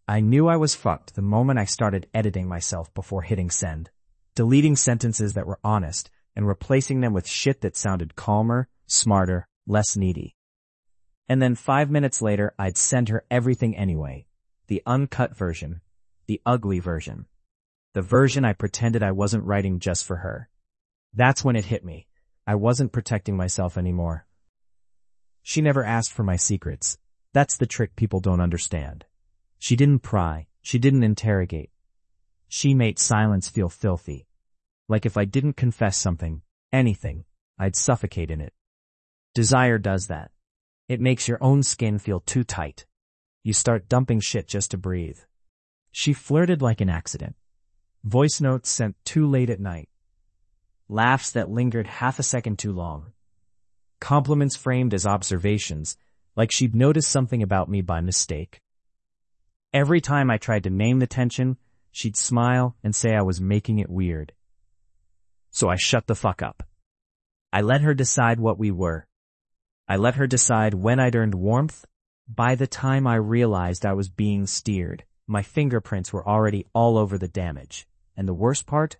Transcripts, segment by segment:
I knew I was fucked the moment I started editing myself before hitting send, deleting sentences that were honest and replacing them with shit that sounded calmer, smarter, less needy. And then 5 minutes later, I'd send her everything anyway. The uncut version. The ugly version. The version I pretended I wasn't writing just for her. That's when it hit me. I wasn't protecting myself anymore. She never asked for my secrets. That's the trick people don't understand. She didn't pry. She didn't interrogate. She made silence feel filthy. Like if I didn't confess something, anything, I'd suffocate in it. Desire does that. It makes your own skin feel too tight. You start dumping shit just to breathe. She flirted like an accident. Voice notes sent too late at night. Laughs that lingered half a second too long. Compliments framed as observations, like she'd noticed something about me by mistake. Every time I tried to name the tension, she'd smile and say I was making it weird. So I shut the fuck up. I let her decide what we were. I let her decide when I'd earned warmth. By the time I realized I was being steered, my fingerprints were already all over the damage. And the worst part?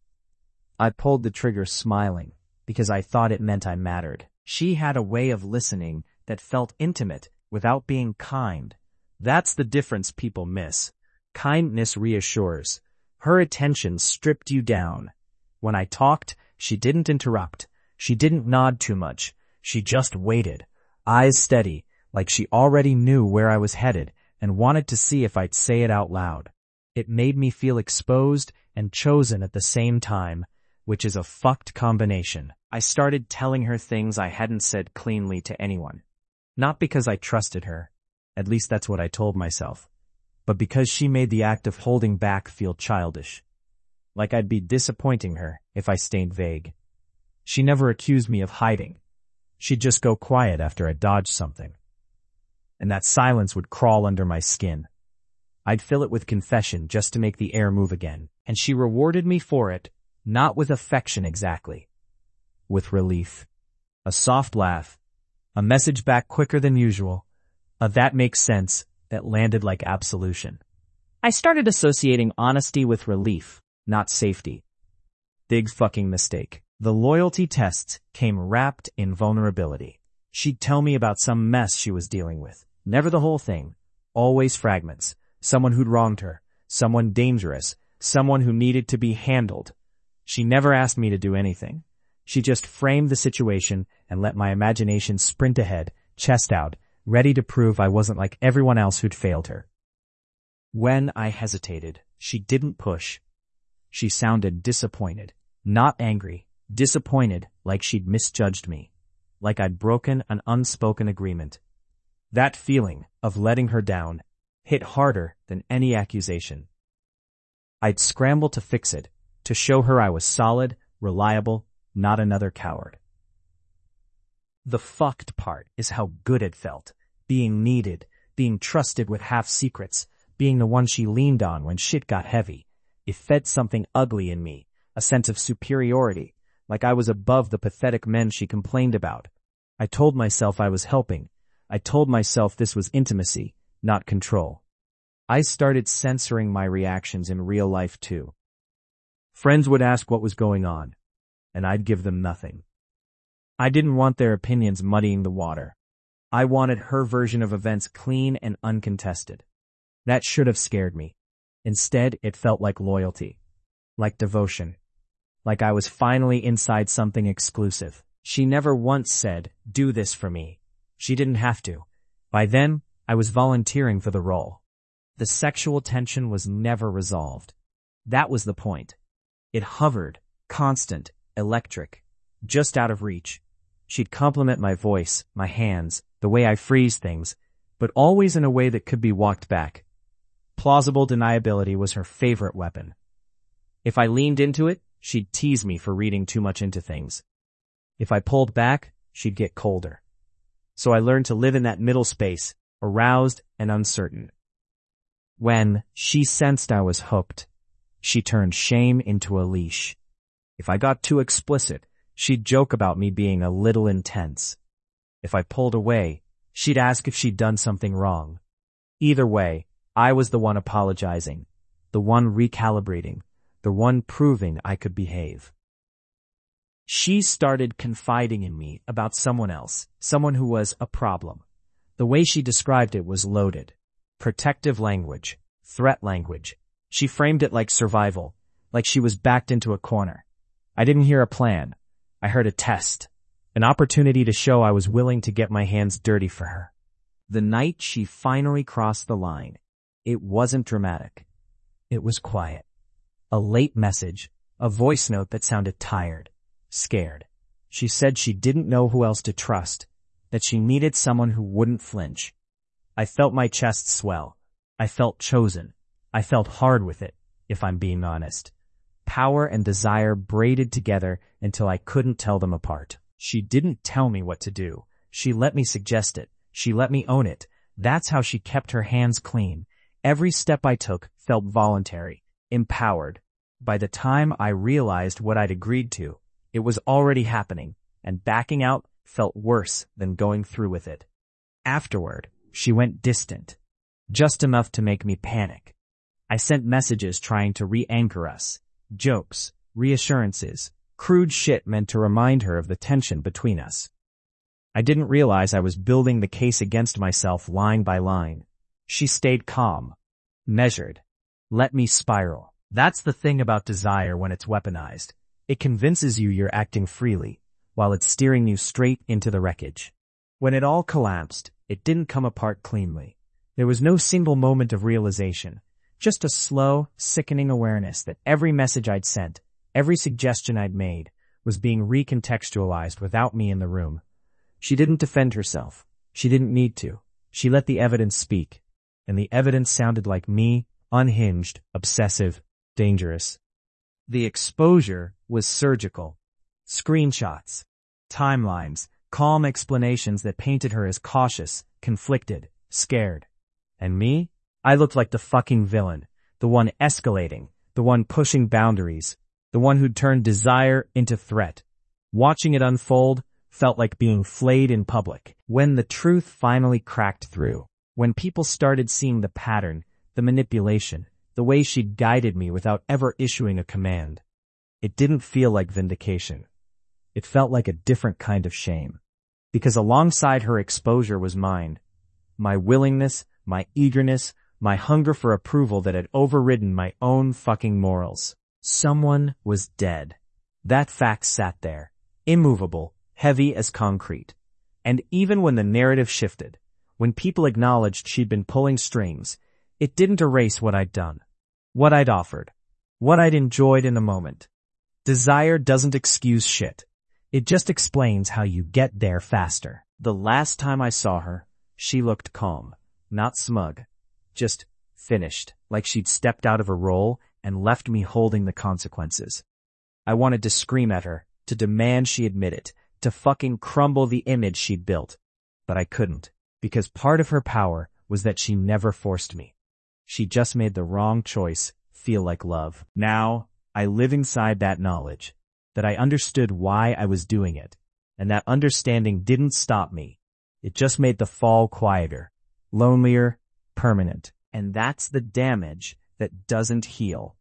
I pulled the trigger smiling, because I thought it meant I mattered. She had a way of listening that felt intimate without being kind. That's the difference people miss. Kindness reassures. Her attention stripped you down. When I talked, she didn't interrupt. She didn't nod too much. She just waited, eyes steady, like she already knew where I was headed and wanted to see if I'd say it out loud. It made me feel exposed and chosen at the same time, which is a fucked combination. I started telling her things I hadn't said cleanly to anyone. Not because I trusted her, at least that's what I told myself, but because she made the act of holding back feel childish. Like I'd be disappointing her if I stayed vague. She never accused me of hiding. She'd just go quiet after I dodged something. And that silence would crawl under my skin. I'd fill it with confession just to make the air move again, and she rewarded me for it, not with affection exactly. With relief. A soft laugh. A message back quicker than usual. A "that makes sense" that landed like absolution. I started associating honesty with relief, not safety. Big fucking mistake. The loyalty tests came wrapped in vulnerability. She'd tell me about some mess she was dealing with. Never the whole thing. Always fragments. Someone who'd wronged her. Someone dangerous. Someone who needed to be handled. She never asked me to do anything. She just framed the situation and let my imagination sprint ahead, chest out, ready to prove I wasn't like everyone else who'd failed her. When I hesitated, she didn't push. She sounded disappointed. Not angry. Disappointed, like she'd misjudged me. Like I'd broken an unspoken agreement. That feeling of letting her down hit harder than any accusation. I'd scramble to fix it, to show her I was solid, reliable, not another coward. The fucked part is how good it felt. Being needed, being trusted with half-secrets, being the one she leaned on when shit got heavy. It fed something ugly in me, a sense of superiority, like I was above the pathetic men she complained about. I told myself I was helping. I told myself this was intimacy, not control. I started censoring my reactions in real life too. Friends would ask what was going on, and I'd give them nothing. I didn't want their opinions muddying the water. I wanted her version of events clean and uncontested. That should have scared me. Instead, it felt like loyalty, like devotion. Like I was finally inside something exclusive. She never once said, "Do this for me." She didn't have to. By then, I was volunteering for the role. The sexual tension was never resolved. That was the point. It hovered, constant, electric, just out of reach. She'd compliment my voice, my hands, the way I freeze things, but always in a way that could be walked back. Plausible deniability was her favorite weapon. If I leaned into it, she'd tease me for reading too much into things. If I pulled back, she'd get colder. So I learned to live in that middle space, aroused and uncertain. When she sensed I was hooked, she turned shame into a leash. If I got too explicit, she'd joke about me being a little intense. If I pulled away, she'd ask if she'd done something wrong. Either way, I was the one apologizing, the one recalibrating, the one proving I could behave. She started confiding in me about someone else, someone who was a problem. The way she described it was loaded. Protective language, threat language. She framed it like survival, like she was backed into a corner. I didn't hear a plan. I heard a test, an opportunity to show I was willing to get my hands dirty for her. The night she finally crossed the line, it wasn't dramatic. It was quiet. A late message, a voice note that sounded tired, scared. She said she didn't know who else to trust, that she needed someone who wouldn't flinch. I felt my chest swell. I felt chosen. I felt hard with it, if I'm being honest. Power and desire braided together until I couldn't tell them apart. She didn't tell me what to do. She let me suggest it. She let me own it. That's how she kept her hands clean. Every step I took felt voluntary, empowered. By the time I realized what I'd agreed to, it was already happening, and backing out felt worse than going through with it. Afterward, she went distant, just enough to make me panic. I sent messages trying to re-anchor us, jokes, reassurances, crude shit meant to remind her of the tension between us. I didn't realize I was building the case against myself line by line. She stayed calm, measured, let me spiral. That's the thing about desire when it's weaponized. It convinces you you're acting freely, while it's steering you straight into the wreckage. When it all collapsed, it didn't come apart cleanly. There was no single moment of realization, just a slow, sickening awareness that every message I'd sent, every suggestion I'd made, was being recontextualized without me in the room. She didn't defend herself. She didn't need to. She let the evidence speak. And the evidence sounded like me, unhinged, obsessive, dangerous. The exposure was surgical. Screenshots, timelines, calm explanations that painted her as cautious, conflicted, scared. And me? I looked like the fucking villain, the one escalating, the one pushing boundaries, the one who'd turned desire into threat. Watching it unfold felt like being flayed in public. When the truth finally cracked through, when people started seeing the pattern, the manipulation, the way she'd guided me without ever issuing a command, it didn't feel like vindication. It felt like a different kind of shame. Because alongside her exposure was mine. My willingness, my eagerness, my hunger for approval that had overridden my own fucking morals. Someone was dead. That fact sat there, immovable, heavy as concrete. And even when the narrative shifted, when people acknowledged she'd been pulling strings, it didn't erase what I'd done, what I'd offered, what I'd enjoyed in the moment. Desire doesn't excuse shit. It just explains how you get there faster. The last time I saw her, she looked calm, not smug, just finished, like she'd stepped out of a role and left me holding the consequences. I wanted to scream at her, to demand she admit it, to fucking crumble the image she'd built. But I couldn't, because part of her power was that she never forced me. She just made the wrong choice feel like love. Now, I live inside that knowledge, that I understood why I was doing it, and that understanding didn't stop me. It just made the fall quieter, lonelier, permanent. And that's the damage that doesn't heal.